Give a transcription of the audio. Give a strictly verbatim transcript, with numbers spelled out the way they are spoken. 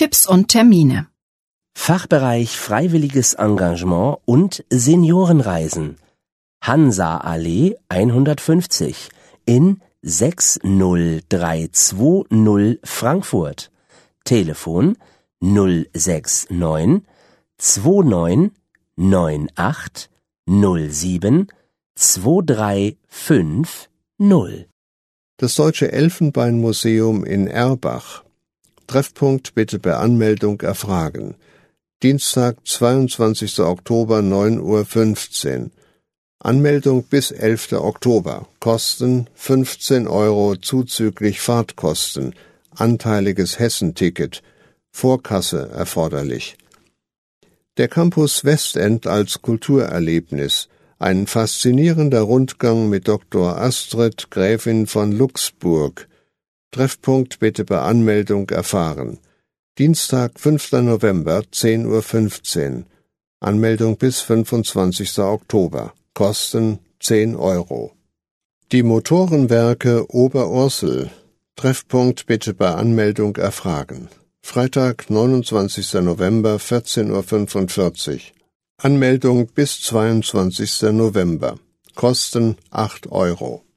Tipps und Termine. Fachbereich Freiwilliges Engagement und Seniorenreisen. Hansa-Allee hundertfünfzig in sechs null drei zwei null Frankfurt. Telefon null sechs neun zwei neun neun acht null sieben zwei drei fünf null. Das Deutsche Elfenbeinmuseum in Erbach. Treffpunkt bitte per Anmeldung erfragen. Dienstag, zweiundzwanzigster Oktober, neun Uhr fünfzehn. Anmeldung bis elfter Oktober. Kosten fünfzehn Euro zuzüglich Fahrtkosten. Anteiliges Hessenticket. Vorkasse erforderlich. Der Campus Westend als Kulturerlebnis. Ein faszinierender Rundgang mit Doktor Astrid, Gräfin von Luxburg. Treffpunkt bitte per Anmeldung erfahren. Dienstag, fünfter November, zehn Uhr fünfzehn. Anmeldung bis fünfundzwanzigster Oktober. Kosten zehn Euro. Die Motorenwerke Oberursel. Treffpunkt bitte bei Anmeldung erfragen. Freitag, neunundzwanzigster November, vierzehn Uhr fünfundvierzig. Anmeldung bis zweiundzwanzigster November. Kosten acht Euro.